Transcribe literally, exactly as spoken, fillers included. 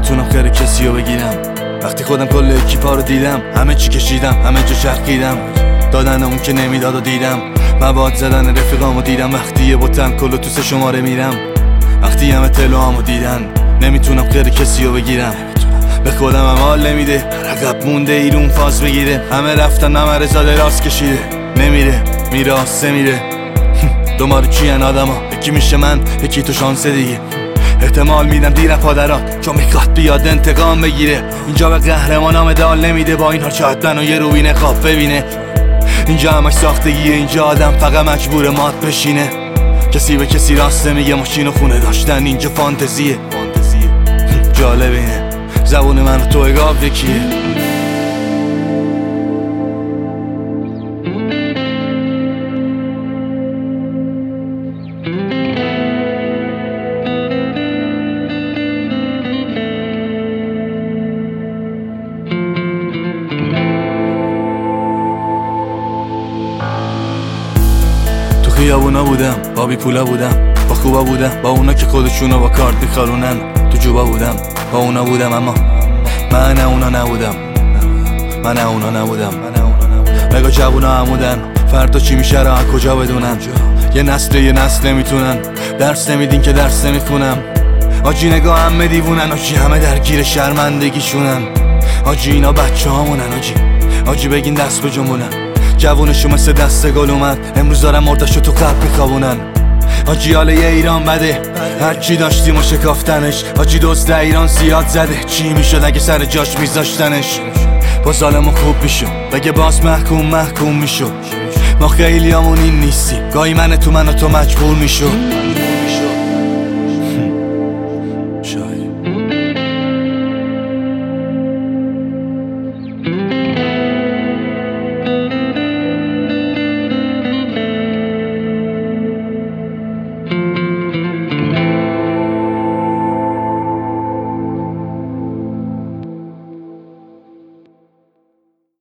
نمیتونم خیر کسی رو بگیرم. وقتی خودم کل اکیپا رو دیدم، همه چی کشیدم، همه جا چرخیدم، دادن اون که نمیداد و دیدم، مواد زدن رفیقامو دیدم. وقتی یه بوتن کلو تو سه شماره میرم، وقتی همه تلوامو دیدن، نمیتونم خیر کسی رو بگیرم. به خودم هم حال نمیده، عقب مونده ایرون فاز بگیره. همه رفتن ممر زاده راست کشیده، نمیره میره آسه میره. دومارو چین آدم ها، یکی میشه من یکی تو شانسه دیگه. احتمال میدم دیرم پادرات چون میخواد بیاد انتقام بگیره. اینجا به قهرمانا مدال نمیده، با این ها شاید منو یه روبین خواب ببینه. اینجا همش ساختگیه، اینجا آدم فقط مجبور مات بشینه. کسی به کسی راست نمیگه، ماشین و خونه داشتن اینجا فانتزیه. جالب اینه زبون من و تو اگاب یکیه. خیابونا بودم، با بی پولا بودم، با خوبا بودم، با اونا که خودشونو با کارت میخارونن. تو جوبا بودم، با اونا بودم، اما من نه اونا نبودم. من نه اونا نبودم. نگاه جوونا عمودن، فردا چی میشه را کجا بدونن. یه نسل یه نسل نمیتونن، درس نمیدین که درس نمیخونم. آجی نگاه همه دیوونن، آجی همه درگیر شرمندگیشونن. آجی اینا بچه هامونن، آجی آجی بگین دست به جنبونن. جوونشو مثل دست گل اومد، امروز دارم مردشو تو قلب میخوابونن. آجی حال یه ایران بده، هرچی داشتیم و شکافتنش. آجی دوست ایران زیاد زده، چی میشد اگه سر جاش میذاشتنش. با ظالمو خوب میشو، بگه باز محکوم محکوم میشو. ما خیلی همون این نیستی، گاهی من تو من و تو مجبور میشو.